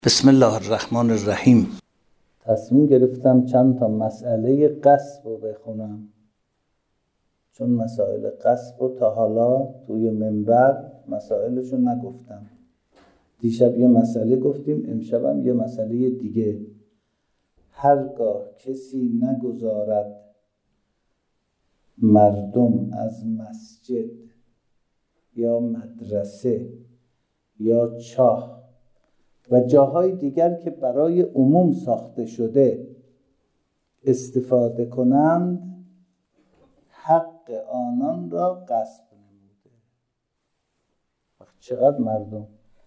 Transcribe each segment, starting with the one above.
بسم الله الرحمن الرحیم. تصمیم گرفتم چند تا مسئله غصب رو بخونم، چون مسائل غصب رو تا حالا توی منبر مسائلشو نگفتم. دیشب یه مسئله گفتیم، امشبم یه مسئله دیگه. هرگاه کسی نگذارد مردم از مسجد یا مدرسه یا چاه و جاهای دیگر که برای عموم ساخته شده استفاده کنند، حق آنان را غصب نموده. چقدر مردم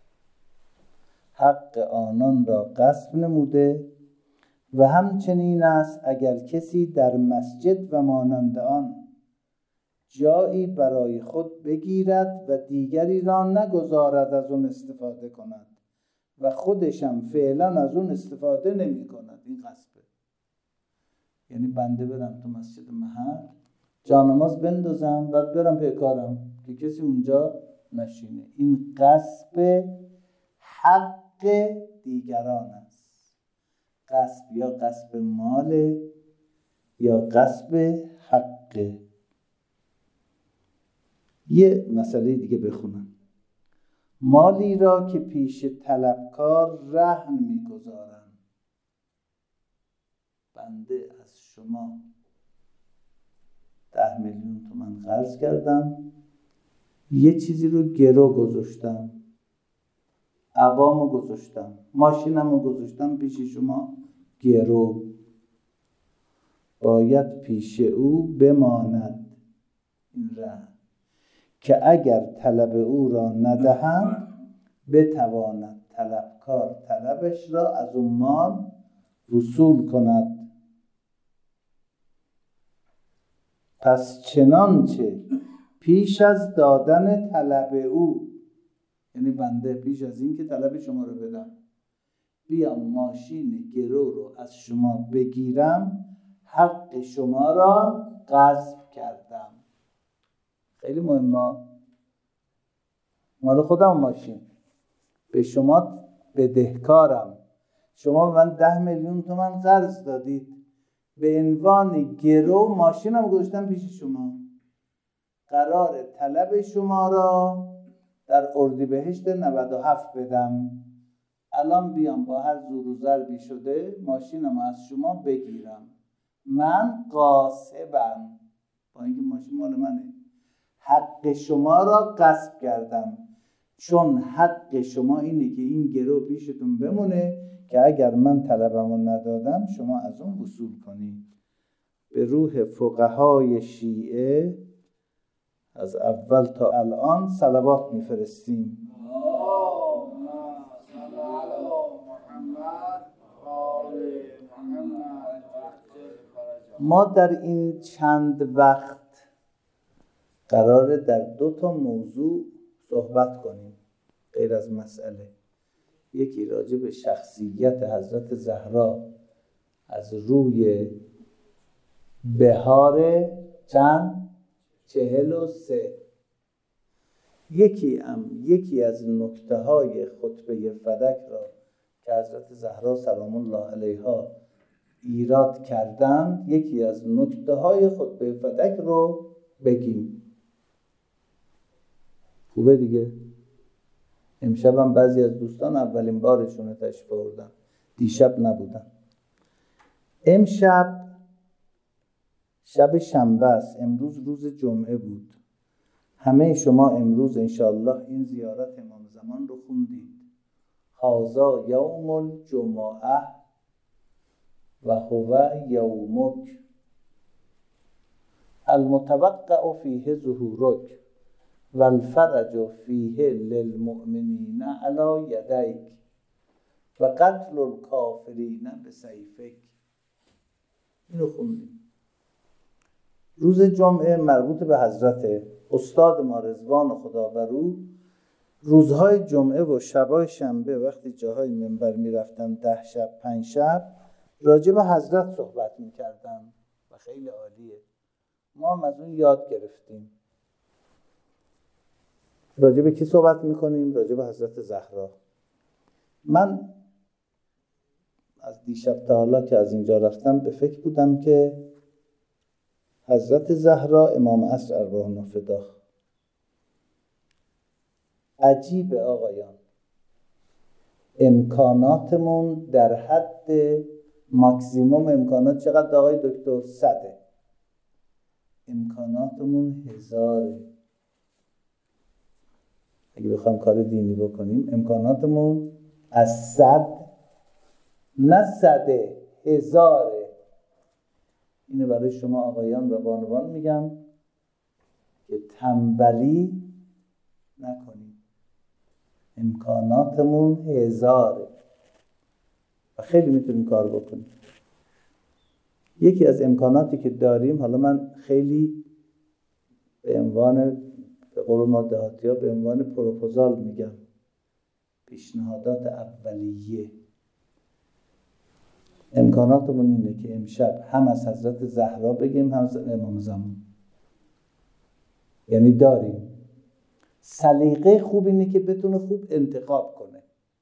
حق آنان را غصب نموده. و همچنین است اگر کسی در مسجد و مانند آن جایی برای خود بگیرد و دیگری را نگذارد از اون استفاده کند و خودشم فعلا از اون استفاده نمی کند، این غصبه. یعنی بنده برم تو مسجد محل جانماز بندازم بعد برم پی کارم که کسی اونجا نشینه، این غصب حق دیگران است. غصب یا غصب مال یا غصب حق. یه مسئله دیگه بخونم. مالی را که پیش طلبکار رهن می‌گذارم. بنده از شما 10 میلیون تومان قرض کردم، یه چیزی رو گرو گذاشتم، عوامو گذاشتم، ماشینمو گذاشتم پیش شما گرو. باید پیش او بماند این رهن که اگر طلب او را ندهم بتواند طلبکار طلبش را از اون مال وصول کند. پس چنانچه پیش از دادن طلب او، یعنی بنده پیش از این که طلب شما رو بدم بیام ماشین گرو رو از شما بگیرم، حق شما را غصب کردم. خیلی مهمه. مال خودم ماشین، به شما بدهکارم، شما به من 10 میلیون تومان قرض دادید، به عنوان گرو ماشینم گذاشتم پیش شما، قرار طلب شما را در اردیبهشت 97 بدم. الان بیام با هر زور و ضربی شده ماشینم از شما بگیرم، من غاصبم، با اینکه ماشین مال منه، حق شما را غصب کردم. چون حق شما اینه که این گرو پیشتون بمونه که اگر من طلبمو ندادم شما از اون وصول کنید. به روح فقهای شیعه از اول تا الان صلوات میفرستیم. ما در این چند وقت قراره در 2 موضوع صحبت کنیم غیر از مسئله. یکی راجع به شخصیت حضرت زهرا از روی بهار چند 43. یکی از نکته‌های خطبه فدک را که حضرت زهرا سلام الله علیها ایراد کردند، یکی از نکته‌های خطبه فدک رو بگیم. خوبه دیگه. امشب هم بعضی از دوستان اولین بارشونه تشریف آوردن، دیشب نبودن. امشب شب شنبه است، امروز روز جمعه بود. همه شما امروز انشاءالله این زیارت امام زمان رو خوندید. هذا یوم الجمعه و هو یومک المتوقع فیه ظهورک و الفرج فیه للمؤمنین علی یدیک و قتل الکافرین بسیفک. اینو خوندیم. روز جمعه مربوط به حضرت استاد ما رضوان خدا بر او. روزهای جمعه و شبای شنبه وقتی جاهای منبر میرفتن 10 شب 5 شب راجع به حضرت صحبت میکردن و خیلی عالیه. ما هم از اون یاد گرفتیم. راجع به کی صحبت میکنیم؟ راجع به حضرت زهرا. من از دیشب تا حالا که از اینجا رفتم به فکر بودم که حضرت زهرا امام عصر ارواحنا فدا، عجیبه آقایان، امکاناتمون در حد ماکسیموم امکانات چقدر آقای دکتر؟ 100. امکاناتمون 1000. اگه بخوام کار دینی بکنیم امکاناتمون از 100 نه 100 1000. اینو برای شما آقایان و بانوان میگم که تنبلی نکنیم. امکاناتمون 1000 و خیلی میتونیم کار بکنیم. یکی از امکاناتی که داریم، حالا من خیلی به عنوان به قول ما دهاتی‌ها به عنوان پروپوزال میگم، پیشنهادات اولیه. امکاناتمون اینه که امشب هم از حضرت زهرا بگیم هم از امام زمان، یعنی داریم. سلیقه خوب اینه که بتونه خوب انتخاب کنه.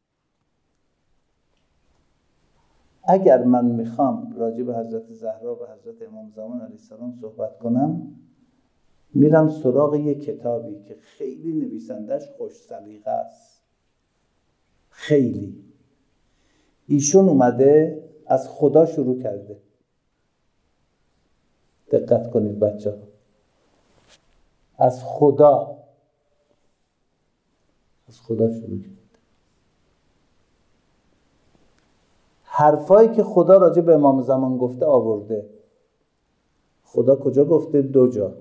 اگر من میخوام راجع به حضرت زهرا و حضرت امام زمان علیه السلام صحبت کنم، میرم سراغ یک کتابی که خیلی نویسندش خوش سلیقه است. خیلی. ایشون اومده از خدا شروع کرده. دقت کنید بچه‌ها. از خدا شروع کرده. حرفایی که خدا راجع به امام زمان گفته آورده. خدا کجا گفته؟ 2 جا.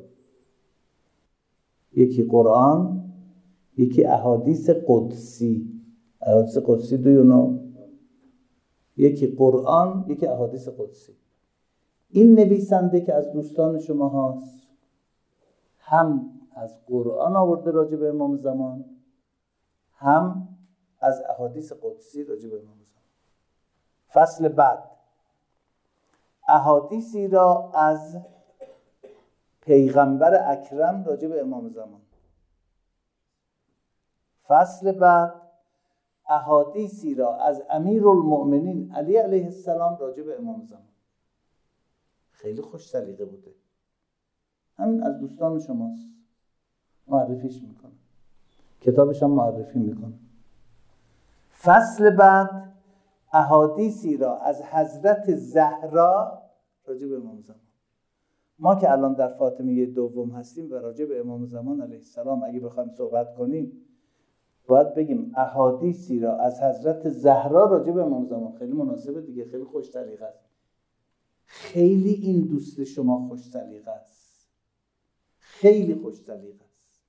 یکی قرآن، یکی احادیث قدسی. احادیث قدسی یکی قرآن، یکی احادیث قدسی. این نویسنده که از دوستان شما هاست هم از قرآن آورده راجع به امام زمان، هم از احادیث قدسی راجع به امام زمان. فصل بعد احادیثی را از پیغمبر اکرم راجع به امام زمان. فصل بعد احادیثی را از امیرالمؤمنین علی علیه السلام راجع به امام زمان. خیلی خوش سلیقه بوده. همین از دوستان شماست. معرفیش میکنه. کتابش هم معرفی میکنه. فصل بعد احادیثی را از حضرت زهرا راجع به امام زمان. ما که الان در فاطمیه دوم هستیم و راجع به امام زمان علیه السلام اگه بخوایم صحبت کنیم باید بگیم احادیثی را از حضرت زهرا راجع به امام زمان. خیلی مناسبه دیگه، خیلی خوش سلیقه است. خیلی این دوست شما خوش سلیقه است. خیلی خوش سلیقه است.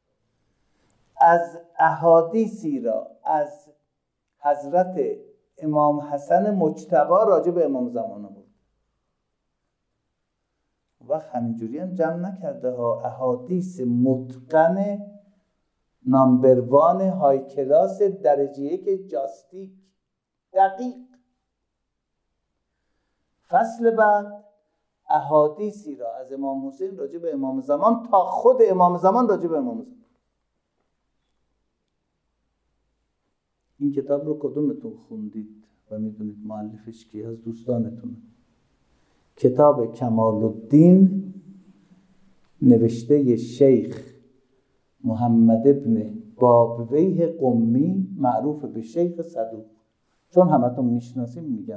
از احادیثی را از حضرت امام حسن مجتبی راجع به امام زمان بود. وقت همینجوری هم جمع نکرده ها. احادیث متقن نامبروان های کلاس درجه 1 جاستیک دقیق. فصل بعد احادیثی را از امام حسین راجع به امام زمان تا خود امام زمان راجع به امام زمان. این کتاب رو کدومتون خوندید و میدونید مؤلفش کی از دوستانتون؟ کتاب کمال الدین نوشته شیخ محمد ابن بابویه قمی معروف به شیخ صدوق. چون همتون میشناسیم میگم.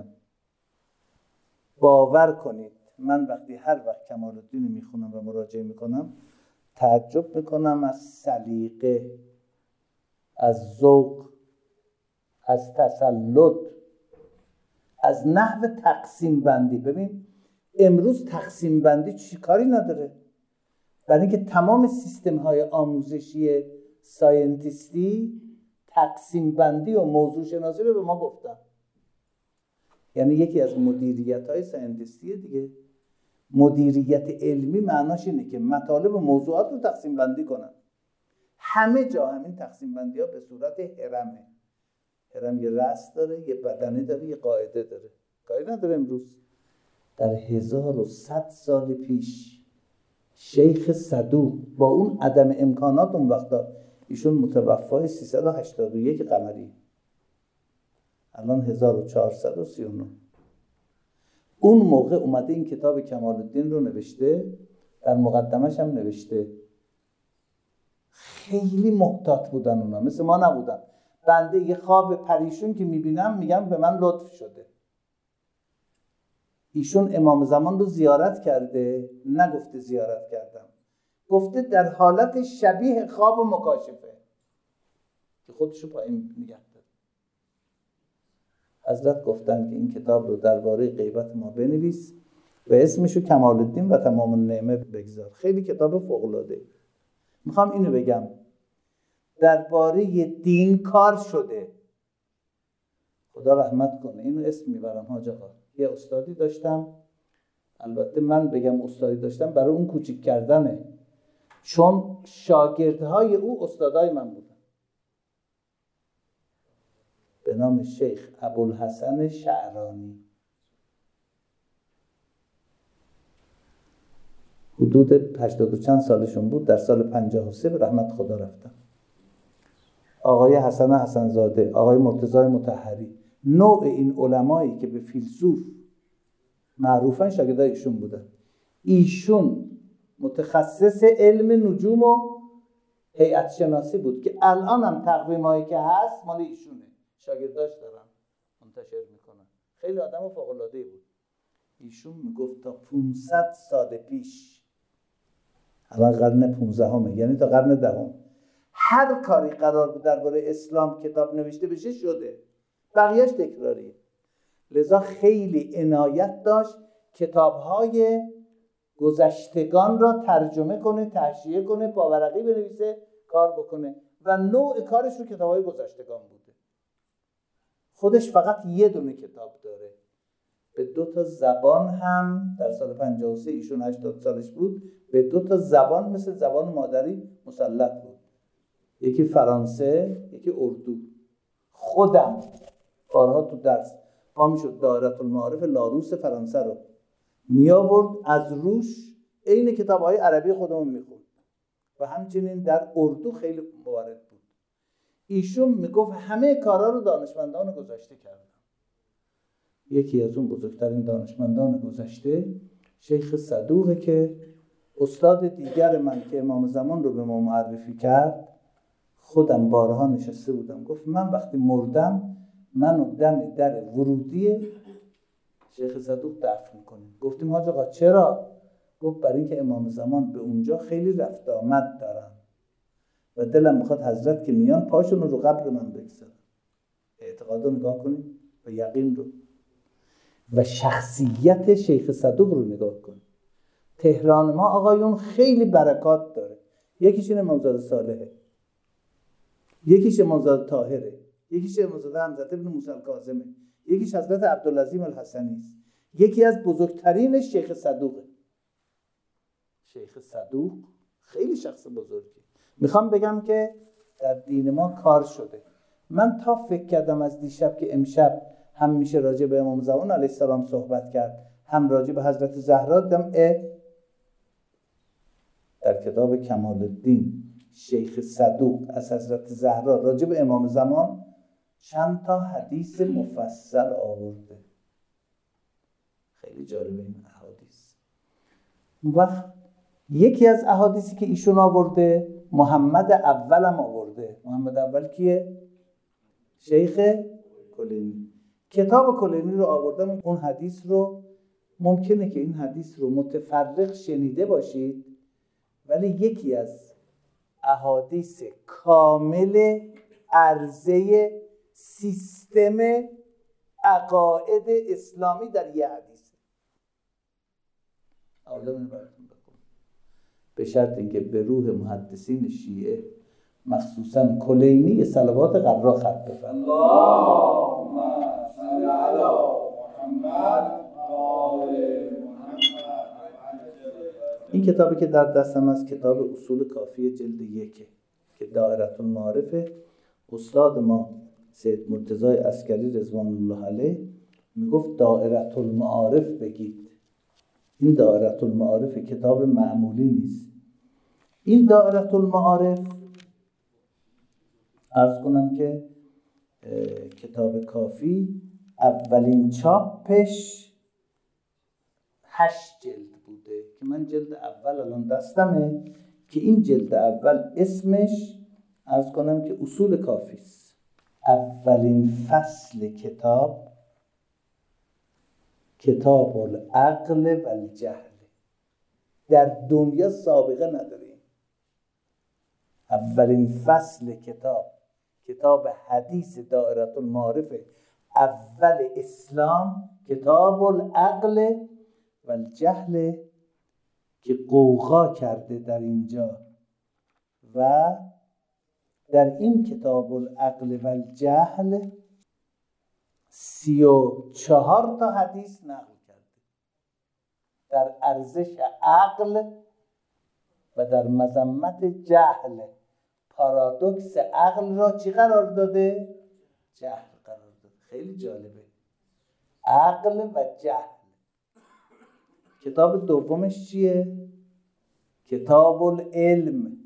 باور کنید من وقتی هر وقت کمال الدین میخونم و مراجعه میکنم تعجب میکنم از سلیقه، از ذوق، از تسلط، از نحو تقسیم بندی. ببین امروز تقسیم بندی چی کاری نداره، برای اینکه تمام سیستم های آموزشی ساینتیستی تقسیم بندی و موضوع شناسی رو به ما گفتن. یعنی یکی از مدیریت های ساینتیستی دیگه. مدیریت علمی معناش اینه که مطالب و موضوعات رو تقسیم بندی کنن. همه جا همین تقسیم بندی ها به صورت هرمه. هرم یه رأس داره، یه بدنه داره، یه قاعده داره. کاری نداره امروز. در 1100 سال پیش شیخ صدوق با اون عدم امکانات اون وقتا، ایشون متوفای 381 قمری، الان 1439. اون موقع اومده این کتاب کمال الدین رو نوشته، در مقدمش هم نوشته. خیلی محتاط بودن اونا، مثل ما نبودن. بنده یه خواب پریشون که میبینم میگم به من لطف شده. ایشون امام زمان رو زیارت کرده، نگفته زیارت کردم، گفته در حالت شبیه خواب و مکاشفه که خودشو پایین نگه داره. حضرت گفتن که این کتاب رو درباره غیبت ما بنویس و اسمشو کمال الدین و تمام النعمه بگذار. خیلی کتاب فوق‌العاده. میخوام اینو بگم، درباره دین کار شده. خدا رحمت کنه. اینو اسم میبرم حاج آقا. یه استادی داشتم، البته من بگم استادی داشتم برای اون کوچیک کردنه، چون شاگردهای او استادای من بودن. به نام شیخ ابوالحسن شعرانی. حدود 80 و چند سالشون بود. در سال 53 به رحمت خدا رفتن. آقای حسن حسنزاده، آقای مرتضی مطهری، نوع این علمایی که به فیلسوف معروفن شاگردای ایشون بودن. ایشون متخصص علم نجوم و هیئت شناسی بود که الان هم تقویمایی که هست مال ایشونه، شاگرداش دارن منتشر میکنن. خیلی آدم فوق‌العاده‌ای بود. ایشون میگفت تا 500 سال پیش، الان قرن 15 یعنی تا قرن 10، هر کاری قرار بود درباره اسلام کتاب نوشته بشه شده، بقیهش تکراریه. لذا خیلی عنایت داشت کتاب‌های گذشتگان را ترجمه کنه، تحشیه کنه، پاورقی بنویسه، کار بکنه و نوع کارش رو کتاب‌های گذشتگان بوده. خودش فقط یه دونه کتاب داره، به 2 زبان هم در سال 53 ایشون 80 سالش بود، به 2 زبان مثل زبان مادری مسلط بود. یکی فرانسه، یکی اردو. خودم بارها تو درس پا میشد دایره المعارف لاروس فرانسه رو می آورد از روش عین کتاب‌های عربی خودمون میخوند و همچنین در اردو خیلی موارد بود. ایشون میگفت همه کارا رو دانشمندان گذشته کردن. یکی از اون بزرگترین دانشمندان گذشته شیخ صدوقه که استاد دیگر من که امام زمان رو به ما معرفی کرد. خودم بارها نشسته بودم، گفت من وقتی مردم منو دم در ورودی شیخ صدوق دفن کنیم. گفتیم حاج آقا چرا؟ گفت برای اینکه امام زمان به اونجا خیلی رفت آمد دارن و دلم میخواد حضرت که میان پاشون رو قبر من بگذارن. اعتقاد رو نگاه کنیم و یقین رو و شخصیت شیخ صدوق رو نگاه کنیم. تهران ما آقایون خیلی برکات داره. یکیش این امامزاده صالحه، یکیش امامزاده طاهره، یکیش امامزاده حمزه بن موسی الکاظمه، یکیش حضرت عبدالعظیم الحسنی است، یکی از بزرگترین شیخ صدوقه. شیخ صدوق خیلی شخص بزرگی. میخوام بگم که در دین ما کار شده. من تا فکر کردم از دیشب که امشب هم میشه راجع به امام زمان علیه السلام صحبت کرد، هم راجع به حضرت زهرا، دیدم در کتاب کمال الدین شیخ صدوق از حضرت زهرا راجع به امام زمان چند تا حدیث مفصل آورده. خیلی جالبه این احادیث. وقت یکی از احادیثی که ایشون آورده محمد اولم آورده. محمد اول کیه؟ شیخ کلینی. کتاب کلینی رو آوردم. اون حدیث رو ممکنه که این حدیث رو متفرق شنیده باشید، ولی یکی از احادیث کامل عرضه سیستم عقاید اسلامی در یه حدیث. اولمون براتون بکنم به شرط اینکه به روح محدثین شیعه مخصوصا کلینی صلوات قرا خط بفرمایید. اللهم صل علی محمد و آل محمد. این کتابی که در دستم است کتاب اصول کافی جلد 1 که دایره المعارف استاد ما سید مرتضی عسکری رضوان الله علیه میگفت دایره المعارف بگید. این دایره المعارف کتاب معمولی نیست. این دایره المعارف عرض کنم که کتاب کافی اولین چاپش 8 جلد بوده که من جلد اول الان دستمه که این جلد اول اسمش عرض کنم که اصول کافی است. اولین فصل کتاب العقل و الجهل در دنیا سابقه نداره. اولین فصل کتاب حدیث دائره المعارف اول اسلام کتاب العقل و الجهل که غوغا کرده در اینجا و در این کتاب العقل و الجهل 34 تا حدیث نقل کرده در ارزش عقل و در مذمت جهل. پارادوکس عقل را چی قرار داده؟ جهل قرار داده. خیلی جالبه. عقل و جهل. کتاب دومش چیه؟ کتاب العلم.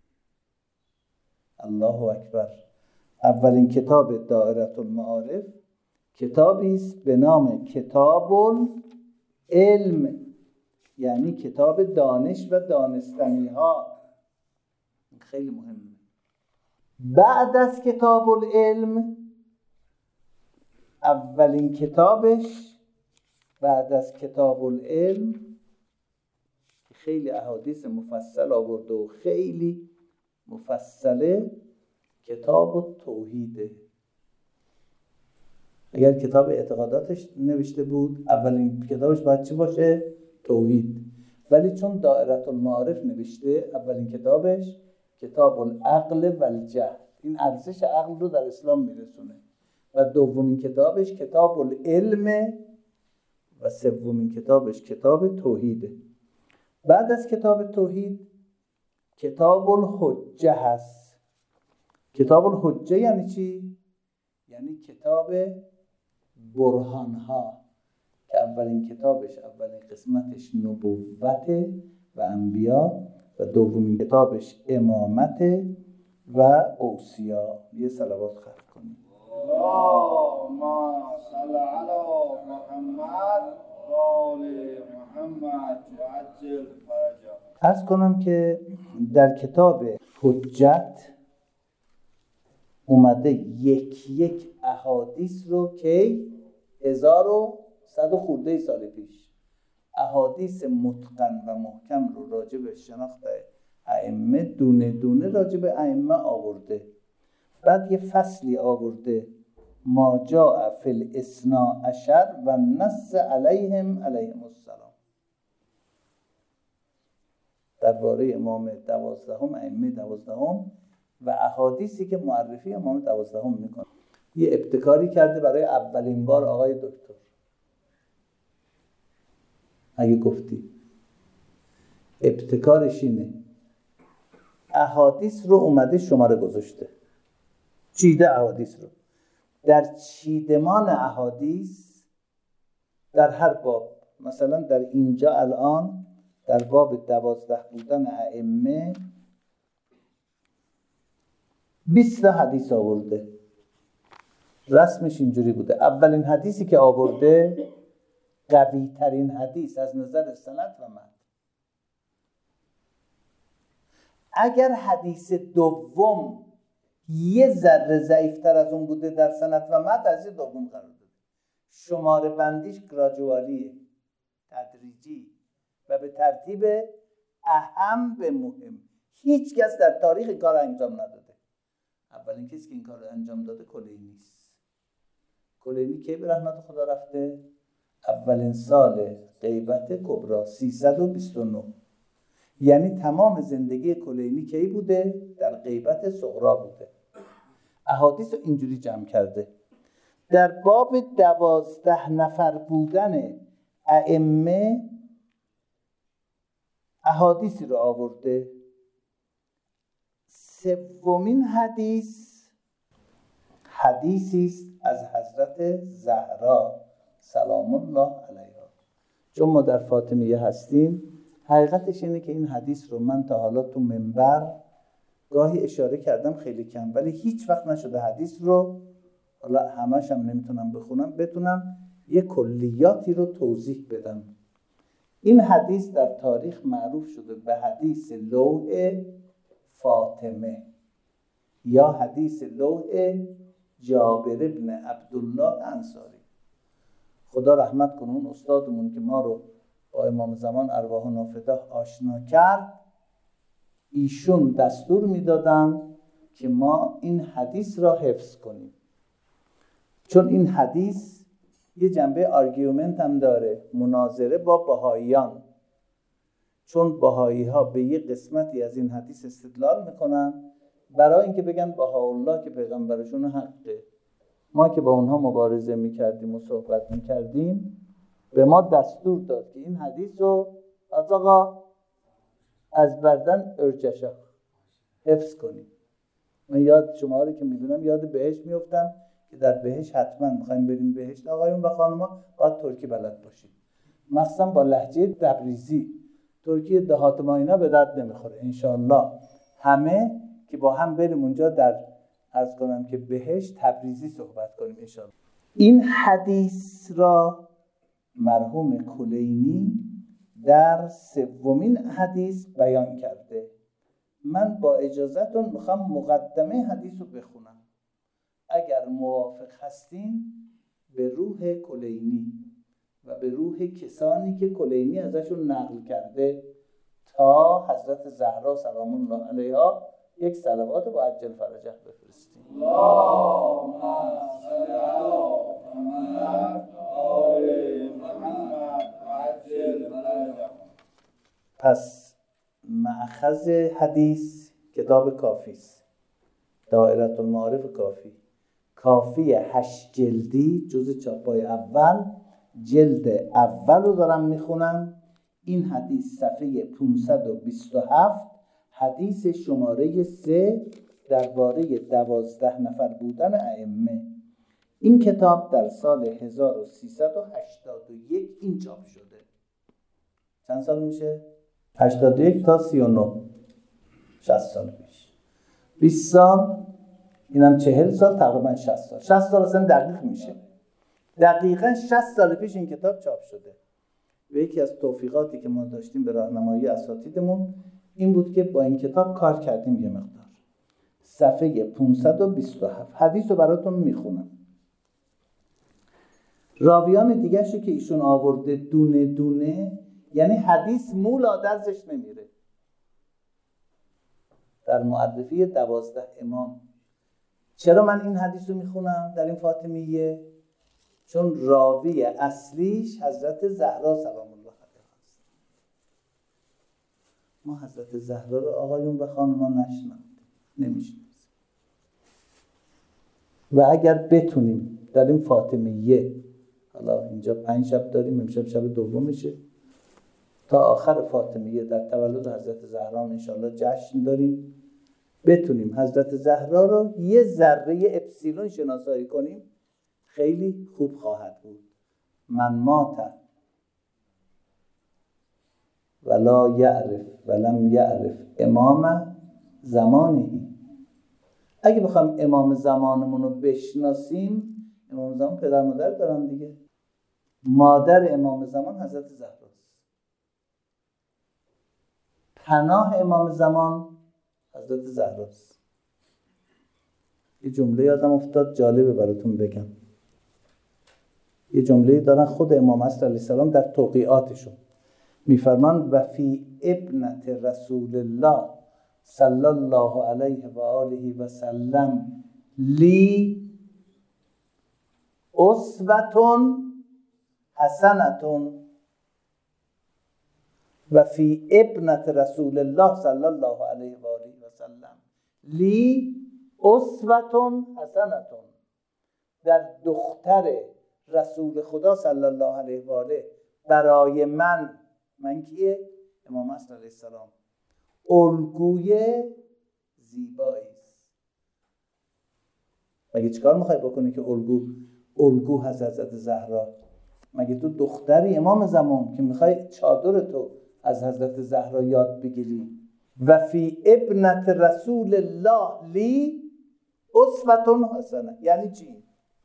الله اکبر. اولین کتاب دائره المعارف کتابی است به نام کتاب العلم، یعنی کتاب دانش و دانستنی ها. خیلی مهمه. بعد از کتاب العلم اولین کتابش بعد از کتاب العلم خیلی احادیث مفصل آورده و خیلی مفصله کتاب التوحیده. اگر کتاب اعتقاداتش نوشته بود اولین کتابش باید چی باشه؟ توحید. ولی چون دائره المعارف نوشته اولین کتابش کتاب العقل و الجهل. این ارزش عقل رو در اسلام میرسونه. و دومین کتابش کتاب العلم و سومین کتابش کتاب توحیده. بعد از کتاب توحید کتاب الحجه هست. کتاب الحجه یعنی چی؟ یعنی کتاب برهان ها که اولین کتابش اولین قسمتش نبوت و انبیا و دومین کتابش امامت و اوصیا. یه صلوات خلق کنیم. اللهم صل علی محمد و آل محمد و عجل فرجا. عرض کنم که در کتاب حجت اومده یک احادیث رو که 1100 خورده سال پیش احادیث متقن و محکم رو راجع به شناخت ائمه دونه دونه راجع به ائمه آورده. بعد یه فصلی آورده ما جاء فی الاثنا عشر و نص علیهم السلام، درباره امام 12 ائمه 12 و احادیثی که معرفی امام 12 میکنه. یه ابتکاری کرده برای اولین بار آقای دکتر. اگه گفتی ابتکارش اینه احادیث رو اومده شماره گذاشته، چیده احادیث رو در چیدمان احادیث در هر باب. مثلا در اینجا الان در باب 12 بودن ائمه 20 حدیث آورده. رسمش اینجوری بوده اولین حدیثی که آورده قوی ترین حدیث از نظر سند و متن. اگر حدیث دوم یه ذره ضعیفتر از اون بوده در سند و متن از دوم قرار داده. شماره بندیش گراجوالیه، تدریجی و به ترتیب اهم به مهم. هیچ کس در تاریخ این کار انجام نداده. اولین کسی که این کار انجام داده کلینی است. کلینی که به رحمت خدا رفته اولین سال غیبت کبری 329. یعنی تمام زندگی کلینی کی بوده؟ در غیبت صغرا بوده. احادیث رو اینجوری جمع کرده. در باب 12 نفر بودن ائمه احادیثی رو آورده. سومین حدیثی است از حضرت زهرا سلام الله علیها. چون ما در فاطمیه هستیم حقیقتش اینه که این حدیث رو من تا حالا تو منبر گاهی اشاره کردم خیلی کم، ولی هیچ وقت نشده حدیث رو حالا همش هم نمیتونم بخونم، بتونم یه کلیاتی رو توضیح بدم. این حدیث در تاریخ معروف شده به حدیث لوح فاطمه یا حدیث لوح جابر ابن عبدالله انصاری. خدا رحمت کنه اون استادمون که ما رو با امام زمان ارواح نافده آشنا کرد، ایشون دستور میدادن که ما این حدیث را حفظ کنیم، چون این حدیث یه جنبه آرگومنت هم داره، مناظره با بهاییان، چون بهایی ها به یه قسمتی از این حدیث استدلال میکنن برای اینکه بگن بهاءالله که پیغمبرشون حقه. ما که با اونها مبارزه میکردیم و صحبت میکردیم، به ما دستور داد که این حدیث رو از آقا از بردن ارجشا حفظ کنیم. من یاد شما رو که میدونم یاد بهشت میفتم که در بهشت حتما میخوایم بریم بهشت آقایون و خانوما باید ترکی بلد باشید، مخصوصا با لهجه تبریزی. ترکی دهات ما اینا به درد نمیخوره. انشالله همه که با هم بریم اونجا در عرض کنم که بهشت تبریزی صحبت کنیم انشالله. این حدیث را مرحوم کلینی در سومین حدیث بیان کرده. من با اجازهتون میخوام مقدمه حدیث رو بخونم، اگر موافق هستین به روح کلینی و به روح کسانی که کلینی ازشون نقل کرده تا حضرت زهرا سلام الله علیها یک صلوات با عجل فرجه بفرستیم. اللهم صل علی محمد آل محمد عجل فرجه. پس مأخذ حدیث کتاب کافی است، دائره المعارف کافی، کافی 8 جلدی، جزء چاپای اول، جلد اول رو دارم میخونم. این حدیث صفحه 527، حدیث شماره 3 درباره 12 نفر بودن ائمه. این کتاب در سال 1381 این چاپ شده. چند سال میشه؟ 81 تا 39، 60 سال پیش. 20 سال، اینم 40 سال، تقریبا 60 سال. 60 سال اصلا دقیق میشه. دقیقاً 60 سال پیش این کتاب چاپ شده. و یکی از توفیقاتی که ما داشتیم به راهنمایی اساتیدمون این بود که با این کتاب کار کردیم. یه مقدار صفحه 527 حدیث رو براتون میخونم. راویان دیگه شو که ایشون آورده دونه دونه، یعنی حدیث مولا درزش نمیره. در معرفی 12 امام چرا من این حدیث رو میخونم در این فاطمیه؟ چون راوی اصلیش حضرت زهرا سلام الله علیها است. ما حضرت زهرا رو آقایون و خانمان نمیشناسیم و اگر بتونیم در این فاطمیه، حالا اینجا 5 شب داریم، امشب شب دومشه، تا آخر فاطمیه در تولد حضرت زهرا انشالله جشن داریم، بتونیم حضرت زهرا رو یه ذره اپسیلون شناسایی کنیم، خیلی خوب خواهد بود. من مات ولا یعرف ولم یعرف امام زمانه. اگه بخوایم امام زمانمون رو بشناسیم، امام زمان پدر مادر دارن دیگه. مادر امام زمان حضرت زهراست. پناه امام زمان حضرت زهراست. یه جمله یادم افتاد جالبه براتون بگم. یه جمله دارن خود امام عصر علیه السلام در توقیعاتشون میفرمان و فی ابنت رسول الله صلی الله علیه و آله و سلم لی اسوة حسنة و فی ابنت رسول الله صلی الله علیه و آله و سلم لی اسوة حسنة. در دختر رسول خدا صلی الله علیه و آله برای من کیه؟ امام عصر علیه السلام الگوی زیبایی است. مگه چیکار میخوای بکنی که الگو هست حضرت زهرا؟ مگه تو دختری امام زمان که میخوای چادر تو از حضرت زهرا یاد بگیری؟ و فی ابنت رسول الله لی اسوة حسنه یعنی چی؟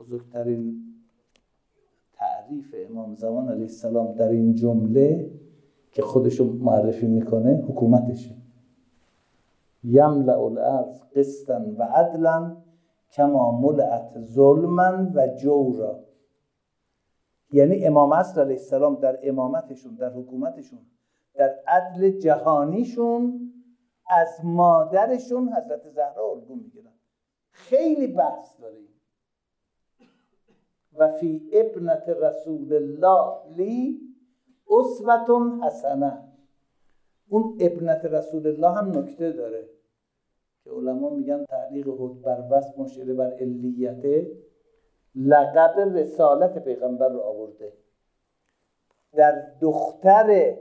بزرگترین تعریف امام زمان علیه السلام در این جمله که خودشو معرفی میکنه حکومتشه. یملأ الارض قسطا و عدلا کما ملئت ظلما و جورا. یعنی امام عصر علیه السلام در امامتشون، در حکومتشون، در عدل جهانیشون از مادرشون حضرت زهرا الگو میگیرن. خیلی بحث داره. و فی ابنت رسول الله لی اسوة حسنه. اون ابنت رسول الله هم نکته داره که علما میگن تعلیق حد بر وصف مشیر بر علیته، لقب رسالت پیغمبر رو آورده. در دختر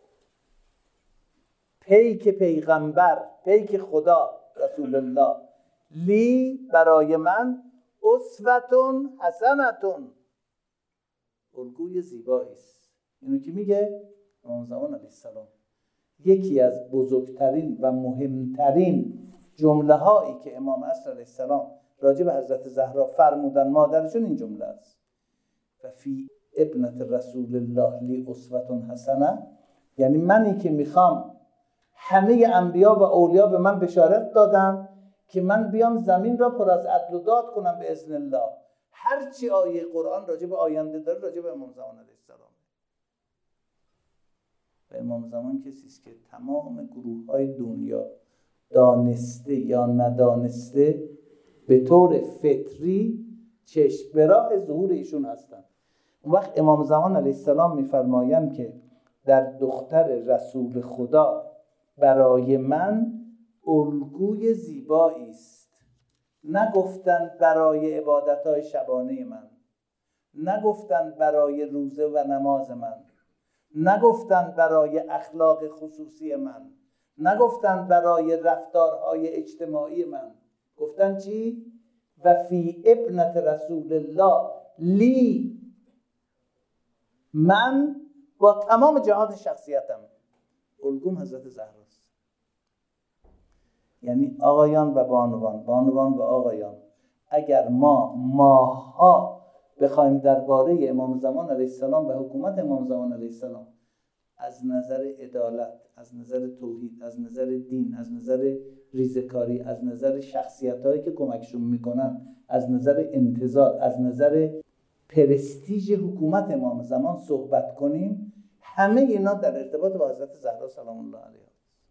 پیک پیغمبر، پیک خدا رسول الله، لی برای من اسوة حسنة، الگوی زیبایی است. اینو که میگه امام زمان علیه السلام. یکی از بزرگترین و مهمترین جمله هایی که امام عصر علیه السلام راجع به حضرت زهرا فرمودن مادرشون این جمله است. و فی ابنت رسول الله لی اسوة حسنه، یعنی منی که میخوام همه انبیا و اولیا به من بشارت دادن که من بیام زمین را پر از عدل و داد کنم به اذن الله. هر چی آیه قرآن راجع به آینده داره راجع به امام زمان علیه السلام. و امام زمان کسی است که تمام گروه‌های دنیا دانسته یا ندانسته به طور فطری چشم به راه ظهور ایشون هستند. اون وقت امام زمان علیه السلام می‌فرمایند که در دختر رسول خدا برای من الگوی زیبایی است. نگفتند برای عبادت‌های شبانه من، نگفتند برای روزه و نماز من، نگفتند برای اخلاق خصوصی من، نگفتند برای رفتارهای اجتماعی من. گفتن چی؟ و فی ابنت رسول الله لی، من با تمام جهات شخصیتم الگوم حضرت زهراست. یعنی آقایان و بانوان، بانوان و آقایان، اگر ما ماها بخوایم درباره امام زمان علیه السلام و حکومت امام زمان علیه السلام از نظر عدالت، از نظر توحید، از نظر دین، از نظر ریزکاری، از نظر شخصیت‌هایی که کمکشون میکنن، از نظر انتظار، از نظر پرستیژ حکومت امام زمان صحبت کنیم، همه اینا در ارتباط با حضرت زهرا سلام الله علیها.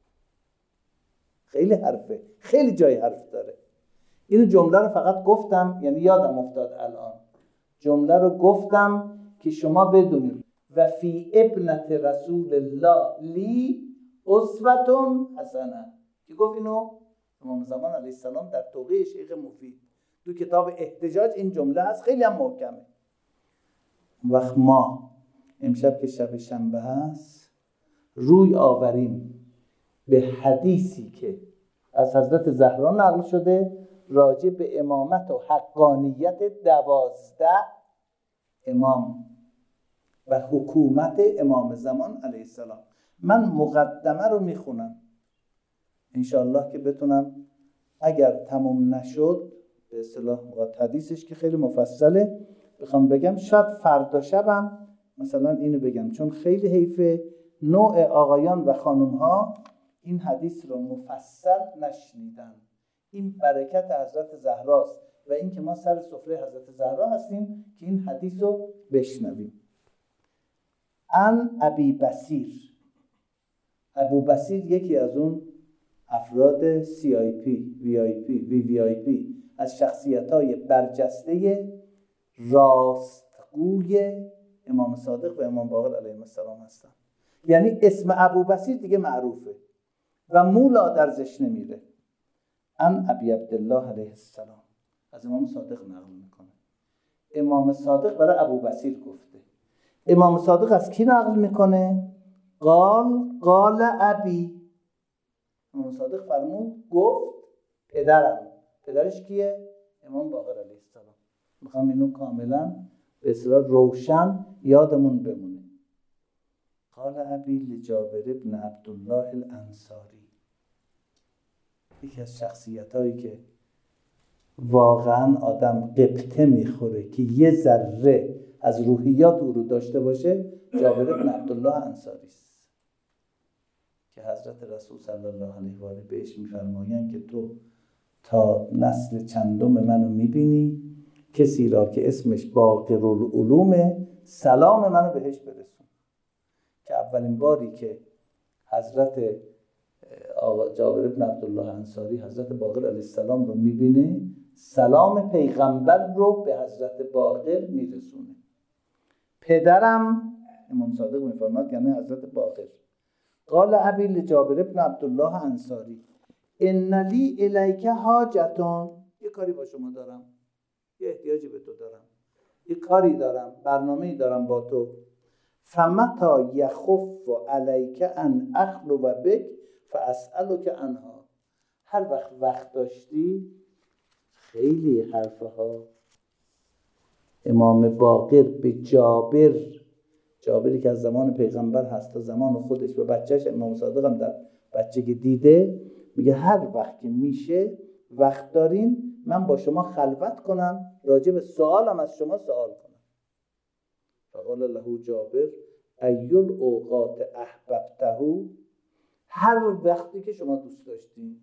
خیلی حرفه، خیلی جای حرف داره. اینو جمله رو فقط گفتم، یعنی یادم افتاد الان جمله رو گفتم که شما بدونید. و فی ابنت رسول الله لی اسوة حسنه، که گفت اینو امام زمان علیه السلام در توقیع شیخ مفید تو کتاب احتجاج این جمله هست، خیلی هم محکمه. وقت ما امشب که شب شنبه هست روی آوریم به حدیثی که از حضرت زهرا نقل شده راجع به امامت و حقانیت 12 امام و حکومت امام زمان علیه السلام. من مقدمه رو میخونم انشاءالله که بتونم اگر تموم نشد به اصطلاح حدیثش که خیلی مفصله بخوام بگم، شاید فردا شبم مثلا اینو بگم، چون خیلی حیفه نوع آقایان و خانم ها این حدیث رو مفصل نشنیدن. این برکت حضرت زهراست و این که ما سر سفره حضرت زهرا هستیم که این حدیث رو بشنویم. ان ابی بصیر، ابو بصیر یکی از اون افراد CIP VIP VVIP از شخصیت‌های برجسته راستگوی امام صادق و امام باقر علیهم السلام هستن. یعنی اسم ابو بصیر دیگه معروفه و مولا درزش نمیره. ان ابی عبدالله علیه السلام از امام صادق نقل میکنه. امام صادق برای ابو بصیر گفته. امام صادق از کی نقل میکنه؟ قال ابی، امام صادق فرمود گفت پدرم. پدرش کیه؟ امام باقر علیه السلام. میخوام اینو کاملا به اصطلاح روشن یادمون بمونه. قال ابی لجابر ابن عبدالله الانصاری، یکی از شخصیتایی که واقعا آدم قبطه میخوره که یه ذره از روحیات او رو داشته باشه، جابر بن عبدالله انصاری است که حضرت رسول صلی الله علیه و آله بهش میفرمایند که تو تا نسل چندم منو میبینی، کسی را که اسمش باقرالعلومه سلام منو بهش برسون. که اولین باری که حضرت آقا جابر بن عبدالله انصاری حضرت باقر علیه السلام رو میبینه، سلام پیغمبر رو به حضرت باقر میرسونه. پدرم امام صادق میفرماد یعنی حضرت باقر، قال ابی لجابر بن عبدالله انصاری ان لی الیک حاجتون، یه کاری با شما دارم، یه احتیاجی به تو دارم، یه کاری دارم، برنامه‌ای دارم با تو. فمتا یخف علیک ان اخلو بک فاسالک عنها، هر وقت داشتی خیلی حرفها. امام باقر به جابری که از زمان پیغمبر هست تا زمان خودش و بچهش امام صادق هم در بچگی دیده، میگه هر وقت که میشه وقت دارین من با شما خلوت کنم، راجع به سوالم از شما سوال کنم. فقال له جابر ای الاوقات احببته، هر وقتی که شما دوست داشتین.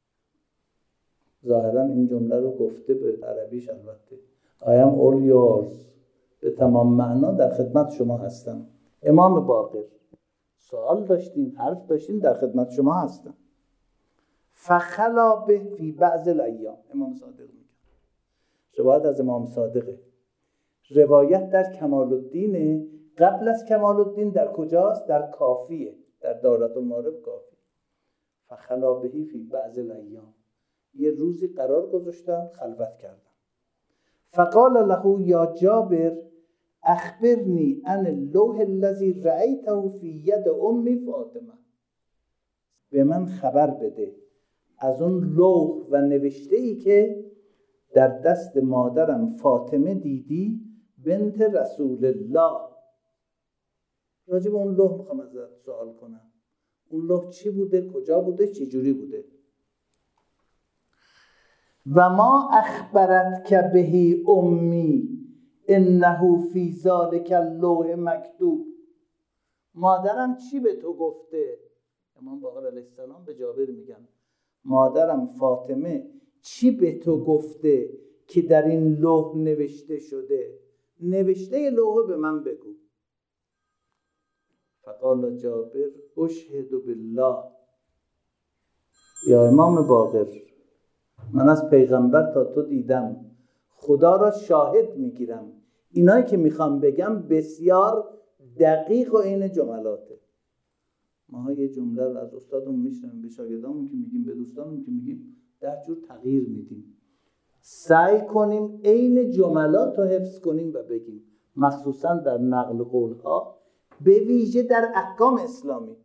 ظاهرا این جمله رو گفته به عربیش البته I am all yours، به تمام معنا در خدمت شما هستم. امام باقر سوال داشتین، حرف داشتین، در خدمت شما هستم. فخلا به فی بعض الایام، امام صادق میگه، روایت از امام صادقه، روایت در کمال الدینه، قبل از کمال الدین در کجاست؟ در کافیه، در دارت المعارف کافی. فخلا به فی بعض الایام، یه روزی قرار گذاشتم خلوت کردم. فقال له یا جابر اخبرنی عن اللوح الذی رأیته فی ید امی فاطمه، به من خبر بده از اون لوح و نوشته‌ای که در دست مادرم فاطمه دیدی بنت رسول الله. راجع به اون لوح میخوام ازت سوال کنم، اون لوح چی بوده، کجا بوده، چی جوری بوده؟ و ما اخبرت که بهی امی انه فی ذلک اللوح مکتوب، مادرم چی به تو گفته؟ امام باقر علیه السلام به جابر میگن مادرم فاطمه چی به تو گفته که در این لوح نوشته شده؟ نوشته لوح به من بگو. فقال جابر اشهد بالله، یا امام باقر من از پیغمبر تا تو دیدم، خدا را شاهد میگیرم اینایی که میخوام بگم بسیار دقیق و عین جملاته. ما یه جمله رو از استادمون میشنویم، به شاگردامون که میگیم، به دوستانمون که میگیم، در جور تغییر میدیم. سعی کنیم عین جملات رو حفظ کنیم و بگیم، مخصوصا در نقل قولها، به ویژه در احکام اسلامی.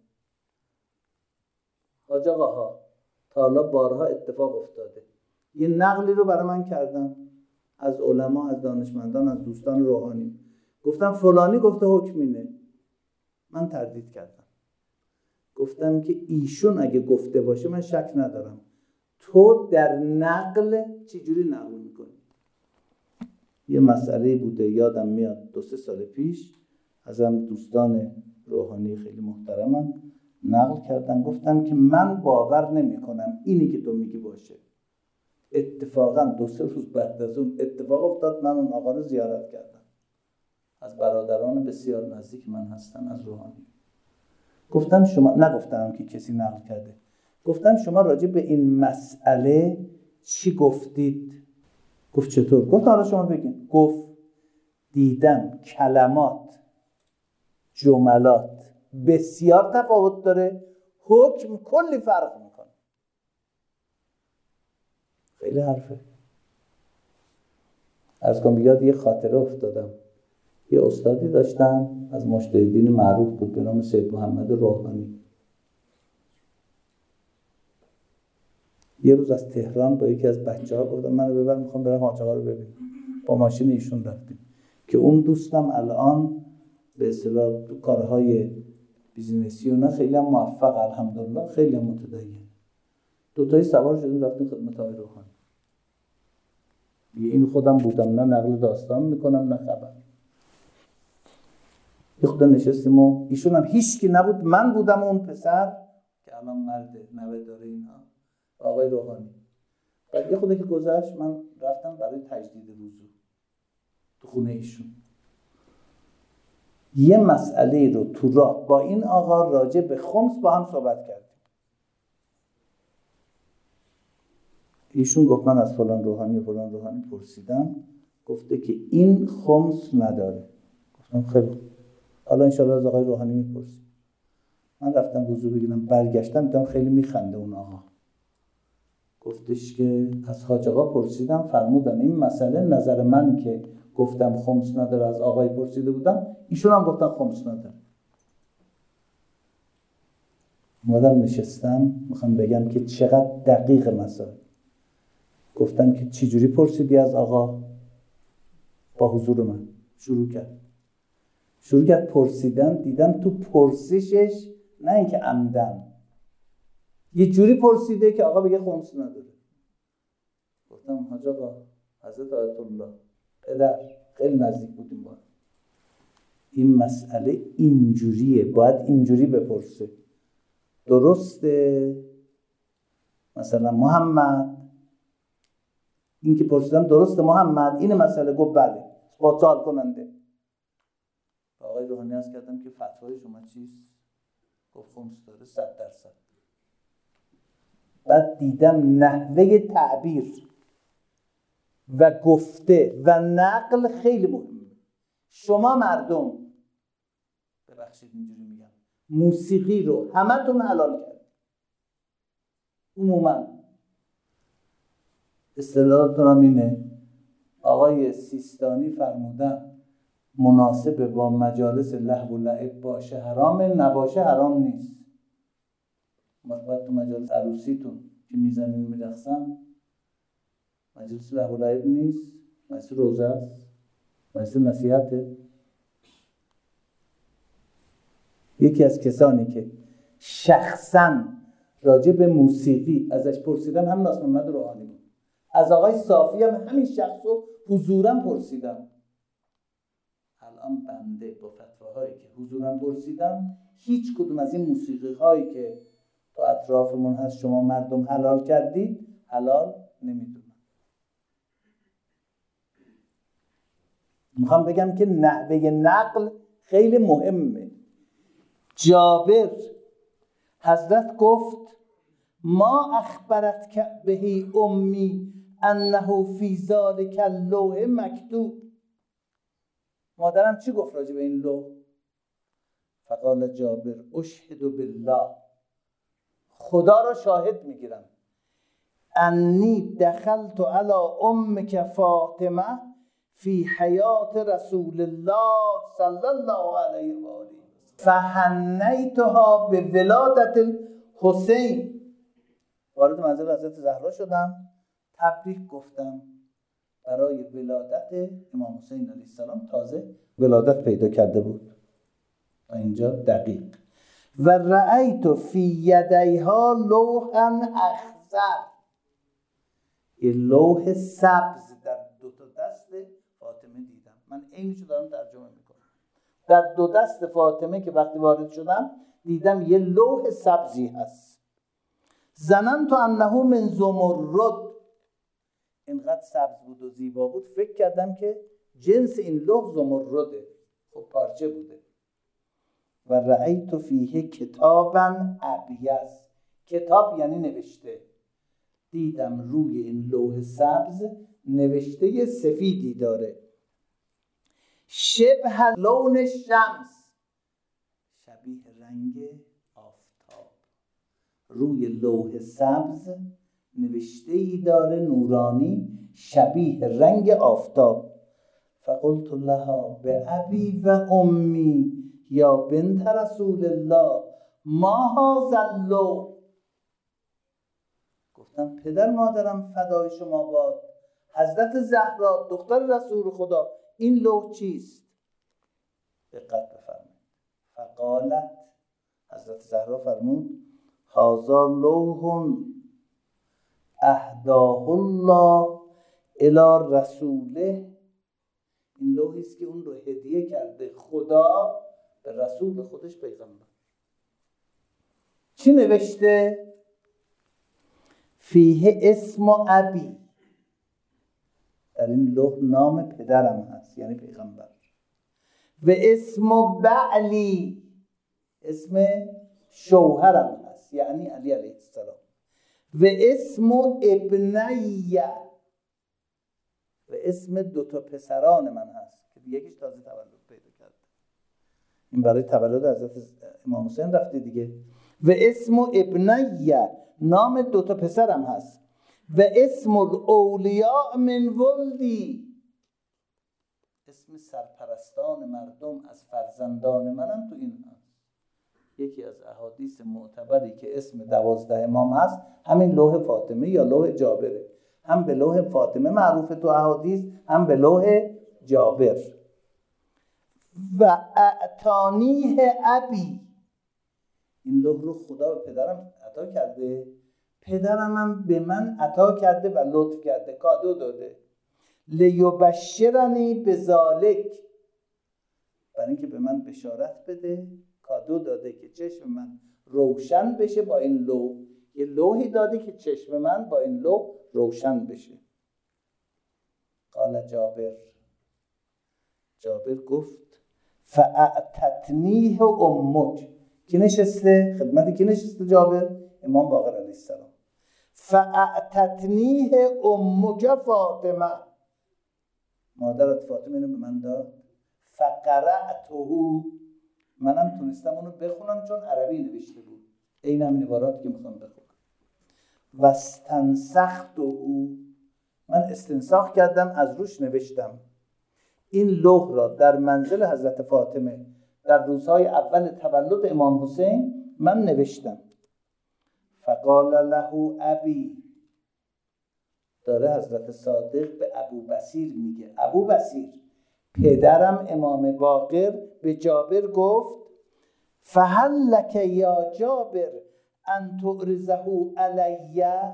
حاج آقاها تا حالا بارها اتفاق افتاده، یه نقلی رو برای من کردن از علما، از دانشمندان، از دوستان روحانی، گفتم فلانی گفته حکم اینه. من تردید کردم، گفتم که ایشون اگه گفته باشه من شک ندارم، تو در نقل چجوری نقل میکنی؟ یه مسئله بوده یادم میاد 2-3 سال پیش ازم دوستان روحانی خیلی محترمم نقل کردن، گفتم که من باور نمی کنم اینی که تو میگی باشه. اتفاقا 2-3 روز بعد از اون اتفاق افتاد، من اون آقا رو زیارت کردم، از برادران بسیار نزدیک من هستن از روحانی. گفتم شما، نگفتم که کسی نقل کرده، گفتم شما راجع به این مسئله چی گفتید؟ گفت چطور؟ گفت حالا شما بگین. گفت دیدم کلمات، جملات بسیار تفاوت داره، حکم کلی فرق میکنه. خیلی حرفه. از کنم یاد یه خاطره افتادم. یه استادی داشتم از مجتهدین معروف بود به نام سید محمد روحانی. یه روز از تهران با یکی از بچه‌ها گفتم منو ببر، میخوام برم حاج آقا رو ببینم. با ماشین ایشون رفتیم که اون دوستم الان به اصطلاح تو کارهای بیزینسی و نه خیلی هم موفق، الحمدلله خیلی هم متدین. دوتایی سوار شدیم رفتیم خدمت آقای روحانی. این خودم بودم، نه نقل داستان میکنم نه خبر. یه خود نشستیم و ایشون هم هیچ کی نبود، من بودم و اون پسر که الان مرده، نوه داره اینها، آقای روحانی. بعد یه خودی که گذشت من رفتم برای تجدید وضو تو خونه ایشون. یه مسئله رو تو راه با این آقا راجع به خمس با هم صحبت کردیم. ایشون گفت من از فلان روحانی پرسیدم، گفته که این خمس نداره. گفتم خیلی، حالا انشالله از آقای روحانی میپرسیم. من رفتم وضو بگیرم، برگشتم دیدم خیلی میخنده اون آقا. گفتش که از حاج آقا پرسیدم، فرمودن این مسئله نظر من که گفتم خمس نداره از آقای پرسیده بودم، ایشون هم گفتن خمس نداره. اومدم نشستم میخوام بگم که چقدر دقیق مسائل. گفتم که چی جوری پرسیدی از آقا؟ با حضور من شروع کرد پرسیدن. دیدم تو پرسشش نه اینکه عمدن، یه جوری پرسیده که آقا بگه خمس نداره. گفتم حاج آقا، حضرت آیت الله پدر خیلی نزدیک بودیم با این مسئله اینجوریه، باید اینجوری بپرسه. درسته؟ مثلا محمد، این که پرسیدم درسته محمد این مسئله؟ گفت بله. با سوال کننده آقای روحانی عرض کردم که فتوای شما چیست؟ گفت خمس داره 100%. بعد دیدم نحوه تعبیر و گفته و نقل خیلی مهمه. شما مردم، ببخشید اینجوری میگم، موسیقی رو همتون حلال کرد. عموما اصطلاحاتون هم اینه. آقای سیستانی فرمودن مناسب با مجالس لهو و لعب باشه حرامه، نباشه حرام نیست. مثلا تو مجالس عروسیتون که میزنین میرقصن، مجلس لهو و لعب نیست، مجلس روزه است، مجلس نصیحته. یکی از کسانی که شخصاً راجع به موسیقی ازش پرسیدم هم ناصر محمد روحانی بود. از آقای صافی هم همین شخص رو حضوراً پرسیدم. الان بنده با فتواهایی که حضوراً پرسیدم، هیچ کدوم از این موسیقی هایی که تو اطرافمون هست شما مردم حلال کردید حلال نمیدونم. میخوام بگم که نحوه نقل خیلی مهمه. جابر حضرت گفت ما اخبرت که بهی امی انه فی ذلک اللوح مکتوب. مادرم چی گفت راجع به این لوح؟ فقال جابر اشهد بالله، خدا را شاهد میگیرم، انی دخلت علی امک فاطمه فی حیات رسول الله صلی الله علیه و آله فهنیتها به ولادت الحسین. وارد منزل حضرت زهرا شدم، تبریک گفتم برای ولادت امام حسین علیه السلام، تازه ولادت پیدا کرده بود. و اینجا دقیق. و رأیت فی یدیها لوحا اخضر، یه لوح سبز در دو تا دست فاطمه دیدم. من عینشو دارم ترجمه میکنم. در دو دست فاطمه که وقتی وارد شدم دیدم یه لوح سبزی هست. ظننت انه من زمرد، اینقدر سبز بود و زیبا بود فکر کردم که جنس این لوح زمرده. خب پارچه بوده. و رأیت فیه کتابا ابیض، کتاب یعنی نوشته. دیدم روی این لوح سبز نوشته سفیدی داره، شبه لون شمس، شبیه رنگ آفتاب. روی لوح سبز نوشته‌ای داره نورانی شبیه رنگ آفتاب. فقلت لها به ابی و امی یا بنت رسول الله ما هذا اللوح. گفتم پدر مادرم فدای شما باد، حضرت زهرا دختر رسول خدا، این لوح چیست؟ دقت بفرمایید. فقالت، حضرت زهرا فرمود هذا لوح اهداه الله الی رسوله، این لوحی است که اون رو هدیه کرده خدا به رسول خودش پیغمبر. چی نوشته؟ فیه اسم ابی، در این لوح نام پدرم هست یعنی پیغمبر، و اسم بعلی، اسم شوهرم هست یعنی علی علیه السلام، و اسم ابنیه، و اسم دوتا پسران من هست که یکیش تازه تولد پیدا کرده، این برای تولد حضرت امام حسین رفته دیگه. و اسم ابنیه، نام دوتا پسرم هست، و اسم الاولیاء من ولدی، اسم سرپرستان مردم از فرزندان منم تو این هست. یکی از احادیث معتبری که اسم 12 امام هست همین لوح فاطمه یا لوح جابره، هم به لوح فاطمه معروفه تو احادیث، هم به لوح جابر. و اعطانیه ابی، این لوح رو خدا به پدرم عطا کرده، پدرم هم به من عطا کرده و لطف کرده، کادو داده. لیبشرنی بذالک، برای اینکه به من بشارت بده، کادو داده که چشم من روشن بشه با این لوح، یه لوحی داده که چشم من با این لوح روشن بشه. قال جابر گفت فاعتتنیه امک، کی نشسته؟ خدمت کی نشسته جابر؟ امام باقر علیه السلام. فاعتتنیه امک فاطمه، مادرت فاطمه اینو به من داد. فقرأته، منم تونستم اونو بخونم چون عربی نوشته بود، این همین عبارات که میخوام بخونم. و استنسخته، من استنساخ کردم، از روش نوشتم. این لوح را در منزل حضرت فاطمه در روزهای اول تولد امام حسین من نوشتم. فقال له ابی، داره حضرت صادق به ابو بصیر میگه، ابو بصیر پدرم امام باقر به جابر گفت فهل لک یا جابر ان تعرضه علیه،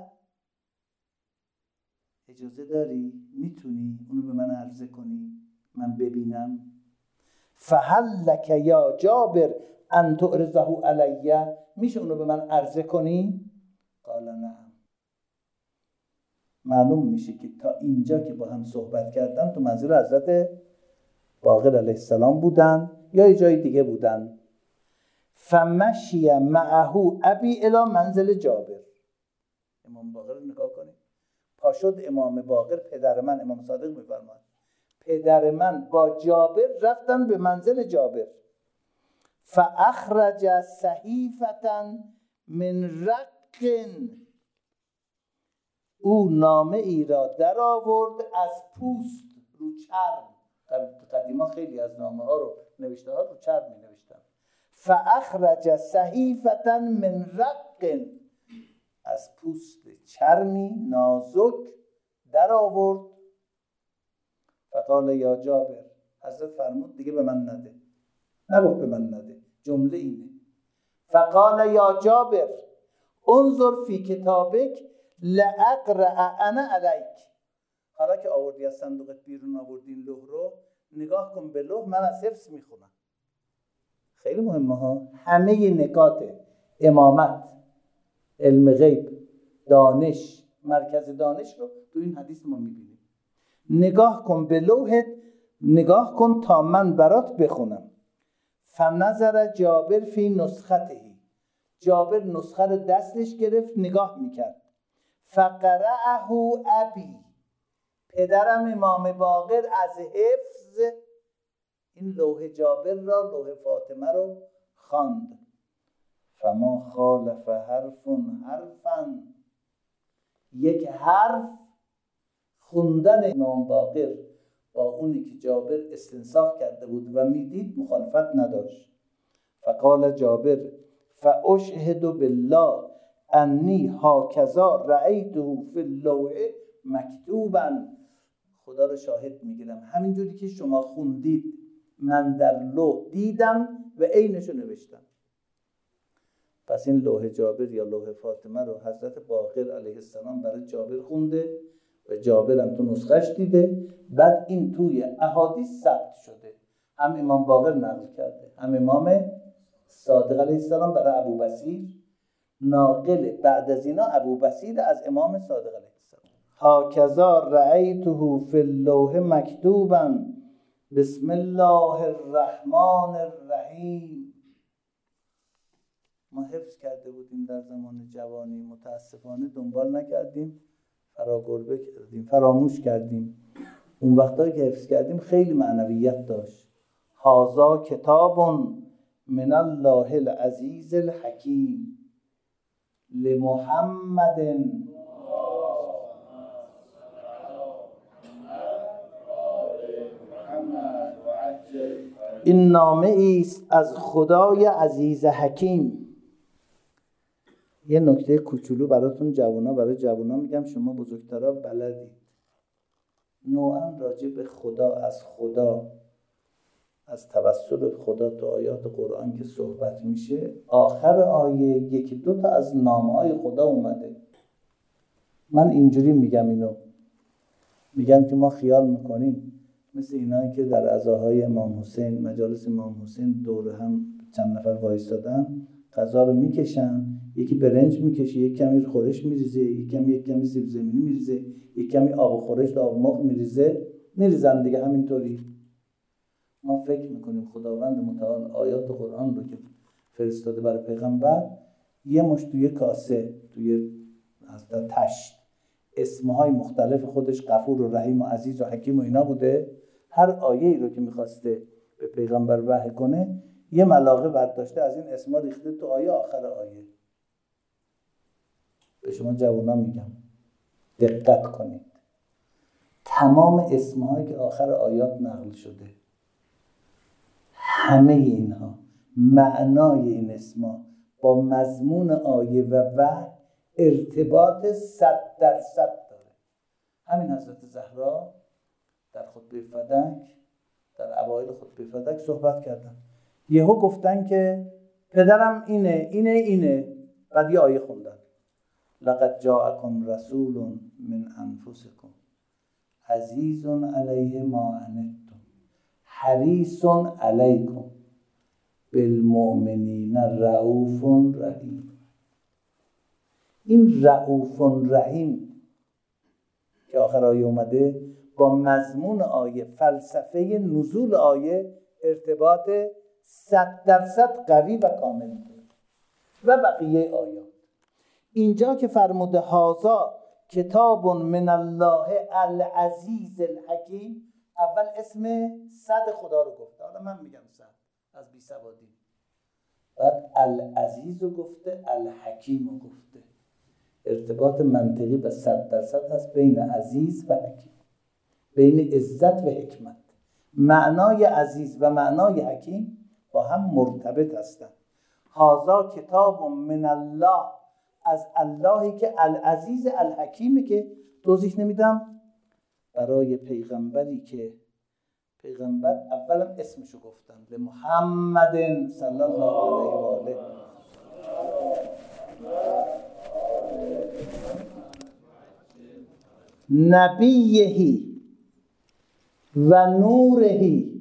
اجازه داری؟ میتونی اونو به من عرضه کنی من ببینم؟ فهل لک یا جابر ان تعرضه علیه، میشه اونو به من عرضه کنی؟ قال نعم. معلوم میشه که تا اینجا که با هم صحبت کردن تو منزل حضرت باقر علیه السلام بودن یا یه جای دیگه بودن. فمشی معه ابی الی منزل جابر، امام باقر رو نگاه کنید، پاشد امام باقر پدر من، امام صادق میفرماد پدر من با جابر رفتن به منزل جابر. فاخرج صحیفة من رق، او نامه ای را در آورد از پوست رو چرم. قدیما خیلی از نامه ها رو نوشته ها رو چرم می نوشتن. فاخرج صحیفة من رق، از پوست چرمی نازک در آورد. فقال یا جابر، حضرت فرمود دیگه به من نده، نگفت به من نده، جمله اینه. فقال یا جابر انظر فی کتابک لاقرأ انا علیک، حالا که آوردی از صندوقت بیرون آوردین لوح رو، نگاه کن به لوح، من از حفظ میخونم. خیلی مهمه ها، همه نکات امامت، علم غیب، دانش، مرکز دانش رو تو این حدیث ما میبینیم. نگاه کن به لوحت، نگاه کن تا من برات بخونم. فنظر جابر فی نسخته، جابر نسخه رو دستش گرفت نگاه میکرد. فقرأه ابی، پدرم امام باقر از حفظ این لوح جابر را، لوح فاطمه رو خواند. فما خالف حرف حرفا، یک حرف خوندن امام باقر با اونی که جابر استنساخ کرده بود و میدید مخالفت نداشت. فقال جابر فاشهد بالله انی هاکذا رأیته فی اللوح مکتوبا، خدا رو شاهد میگیرم همینجوری که شما خوندید من در لوح دیدم و عینشو نوشتم. پس این لوح جابر یا لوح فاطمه رو حضرت باقر علیه السلام برای جابر خونده و جابرم تو نسخش دیده. بعد این توی احادیث ثبت شده، هم امام باقر نقل کرده، هم امام صادق علیه السلام برای ابوبصیر ناقل بعد از اینا ابوبصیر از امام صادق علیه السلام. هاکذا رأیته فی اللوح مکتوبا بسم الله الرحمن الرحیم. ما حفظ کرده بودیم در زمان جوانی، متاسفانه دنبال نکردیم، فراگربه کردیم، فراموش کردیم. اون وقتایی که حفظ کردیم خیلی معنویت داشت. هذا کتاب من الله العزیز الحکیم لمحمد. این نامه است از خدای عزیز حکیم. یه نکته کوچولو براتون برای جوانا میگم، شما بزرگترا بلدید. نوعا راجع به خدا، از خدا، از توسل خدا تو آیات قرآن که صحبت میشه، آخر آیه یکی دو تا از نامه‌های خدا اومده. من اینجوری میگم، اینو میگم که ما خیال میکنیم مثل اینایی که در عزاهای امام حسین، مجالس امام حسین دور هم چند نفر وایسادن، غذا رو میکشن، یکی برنج میکشه، یک کمی خورش میریزه، یک کمی سیب زمینی میریزه، یک کمی آب خورش، آب مرغ میریزن دیگه. همینطوری ما فکر میکنیم خداوند متعال آیات قرآن رو که فرستاده برای پیغمبر، یه مش توی کاسه، توی تشت اسمهای مختلف خودش، غفور و رحیم و عزیز و حکیم و اینا بوده. هر آیه‌ای رو که میخواسته به پیغمبر وحی کنه یه ملاقه برداشته از این اسما ریخته تو آیه، آخر آیه. به شما جوانا میگم دقت کنید، تمام اسمهایی که آخر آیات نقل شده، همه اینها معنای این اسما با مضمون آیه و وحی ارتباط 100% داره. همین حضرت زهرا در خطبه فدک، در اوایل خطبه فدک صحبت کردن، یهو گفتن که پدرم اینه. بعد یه آیه خوندن، لقد جاءکم رسول من انفسکم عزیز علیه ما عنتم حریص علیکم بالمؤمنین رؤوف رحیم. این رؤوف رحیم که آخر آیه اومده با مضمون آیه، فلسفه نزول آیه ارتباط 100% قوی و کامل داره. و بقیه آیات اینجا که فرموده هذا کتاب من الله العزیز الحکیم، اول اسم صد خدا رو گفته، حالا من میگم صد از بی سوادی، بعد العزیز رو گفته، الحکیم رو گفته. ارتباط منطقی و 100% هست بین عزیز و حکیم، بین عزت و حکمت. معنای عزیز و معنای حکیم با هم مرتبط هستند. هذا کتاب من الله، از اللهی که العزیز الحکیمه، که توضیح نمیدم. برای پیغمبری که پیغمبر اولم اسمشو گفتن، لمحمد صلی الله علیه و آله، نبیهی و نورهی.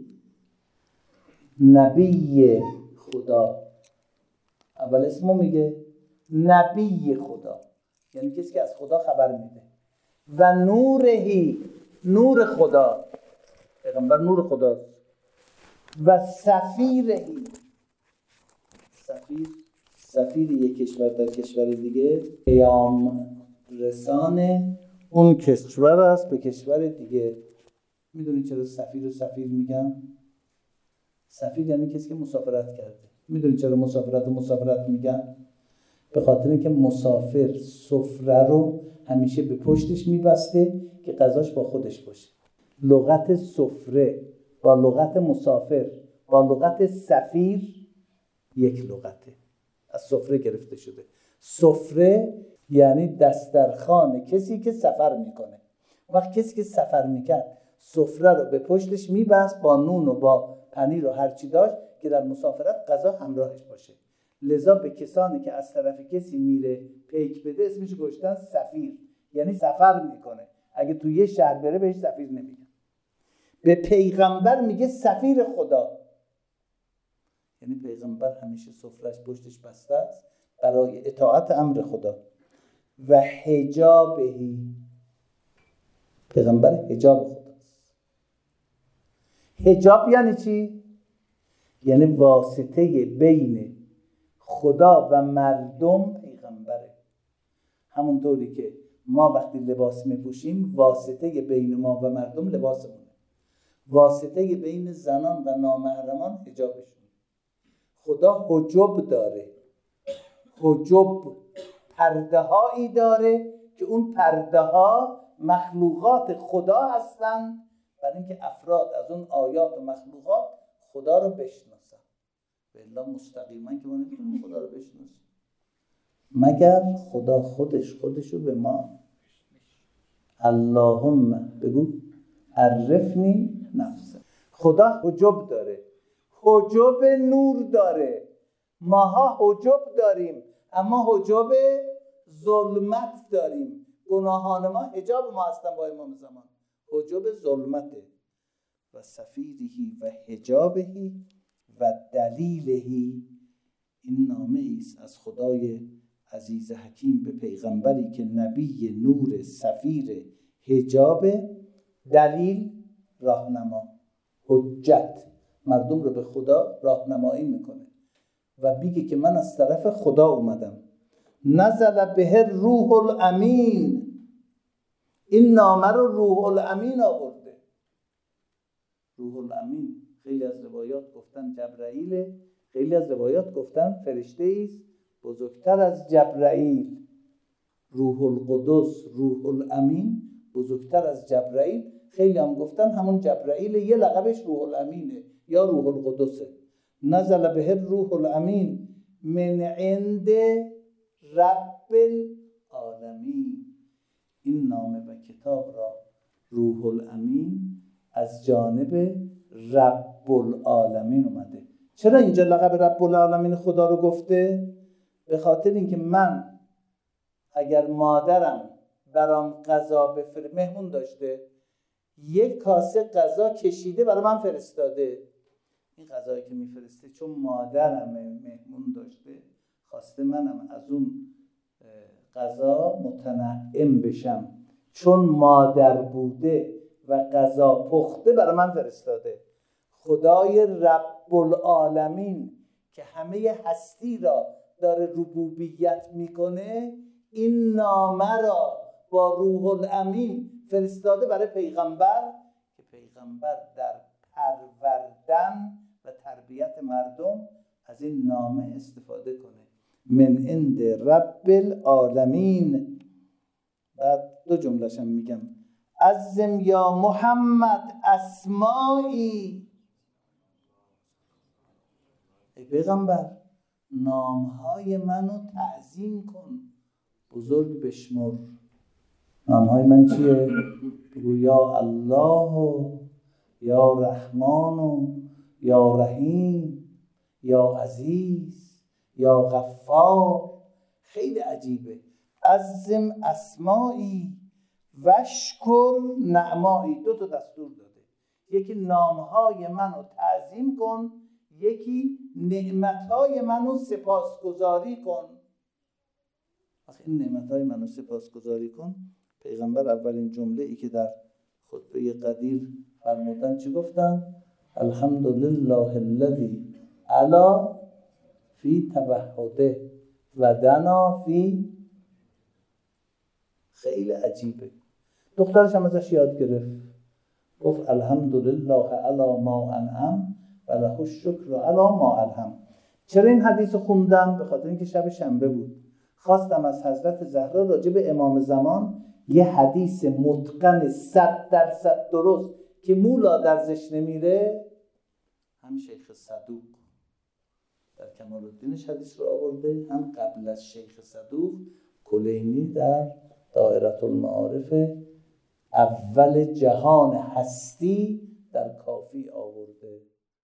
نبی خدا، اول اسمو میگه، نبی خدا یعنی کسی که از خدا خبر میده، و نورهی، نور خدا، پیغمبر نور خداست، و سفیرهی، سفیر یک کشور در کشور دیگه پیام رسان اون کشور است به کشور دیگه. میدونید چرا سفیر میگم؟ سفیر یعنی کسی که مسافرت کرده. میدونید چرا مسافرت میگن؟ به خاطر اینکه مسافر سفره رو همیشه به پشتش میبسته که غذاش با خودش باشه. لغت سفره با لغت مسافر با لغت سفیر یک لغته، از سفره گرفته شده. سفره یعنی دسترخوان کسی که سفر میکنه. وقت کسی که سفر میکرد سفره رو به پشتش میبست با نون و با پنیر و هرچی داشت که در مسافرت غذا همراهش باشه. لذا به کسانی که از طرف کسی میره پیک بده اسمش گذاشتن سفیر، یعنی سفر میکنه. اگه تو یه شهر بره بهش سفیر نمیگن. به پیغمبر میگه سفیر خدا، یعنی پیغمبر همیشه سفرهش پشتش بسته است برای اطاعت امر خدا. و حجابهی، پیغمبر حجاب خداست. حجاب یعنی چی؟ یعنی واسطه بین خدا و مردم پیغمبره. همونطوری که ما وقتی لباس میپوشیم واسطه بین ما و مردم لباسمونه، واسطه بین زنان و نامحرمان حجابشون. خدا حجاب داره، حجاب پرده هایی داره که اون پرده ها مخلوقات خدا هستند، برای اینکه افراد از اون آیات و مخلوقات خدا رو بشناسن. و الا مستقیما که ما نمیتونیم خدا رو بشناسیم مگر خدا خودشو به ما. اللهم بگو عرفنی نفسه. خدا حجاب داره، حجاب نور داره. ماها حجاب داریم اما حجاب ظلمت داریم. گناهان ما حجاب ما هستن با امام زمان، حجاب ظلمته. و سفیرهی و حجابهی و دلیلهی، این نامه ایست از خدای عزیز حکیم به پیغمبری که نبی، نور، سفیر، حجاب، دلیل، راهنما، حجت، مردم رو به خدا راهنمایی میکنه و میگه که من از طرف خدا اومدم. نزل به روح الامین، این نامه رو روح الامین آورده. روح الامین خیلی از روایات گفتن جبرائیل، خیلی از روایات گفتن فرشته است بزرگتر از جبرائیل. روح القدس، روح الامین بزرگتر از جبرائیل. خیلی هم گفتن همون جبرائیل یه لقبش روح الامینه یا روح القدسه. نزل به روح الامین من عند رب العالمین، این نامه و کتاب را روح الامین از جانب رب العالمین اومده. چرا اینجا لقب رب العالمین خدا رو گفته؟ به خاطر اینکه من اگر مادرم برام غذا مهمون داشته، یک کاسه غذا کشیده برای من فرستاده، این غذایی که میفرسته چون مادرم مهمون داشته خواسته منم از اون غذا متنعم بشم، چون مادر بوده و غذا پخته برای من فرستاده. خدای رب العالمین که همه هستی را داره ربوبیت میکنه، این نامه را با روح الامین فرستاده برای پیغمبر که پیغمبر در پروردن و تربیت مردم از این نامه استفاده کنه. من عند رب العالمین. بعد دو جمله‌شم میگم. عظم یا محمد اسمایی، ای پیغمبر نامهای منو تعظیم کن، بزرگ بشمر. نامهای من چیه؟ بگو یا الله و یا رحمان و یا رحیم یا عزیز یا غفار. خیلی عجیبه. عظم اسمایی وشکر نعمایی. دو تا دستور داده، یکی نامهای منو تعظیم کن، یکی نعمتهای منو سپاسگزاری کن. آخه این نعمتهای منو سپاسگزاری کن، پیغمبر اولین جمله ای که در خطبه قدیر فرمودن چی گفتن؟ الحمدلله الذی علا فی توحده و دنا فی. خیلی عجیبه. دخترش هم ازش یاد گرفت، گفت الحمدلله علی ما انعم و له الشکر علی ما الهم. چرا این حدیث خوندم؟ به خاطر اینکه شب شنبه بود، خواستم از حضرت زهرا راجع به امام زمان یه حدیث متقن 100% درست که مولا درزش نمیره. هم شیخ صدوق در کمال الدینش حدیث رو آورده، هم قبل از شیخ صدوق کلینی در دائره المعارف اول جهان هستی در کافی آورده.